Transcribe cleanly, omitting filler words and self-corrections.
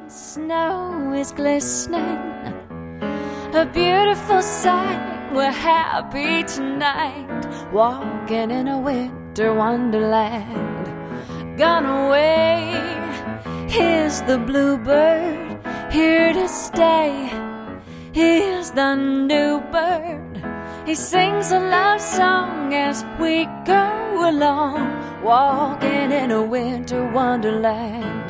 Snow is glistening, a beautiful sight. We're happy tonight, walking in a winter wonderland. Gone away, here's the bluebird, here to stay. Here's the new bird, he sings a love song as we go along, walking in a winter wonderland.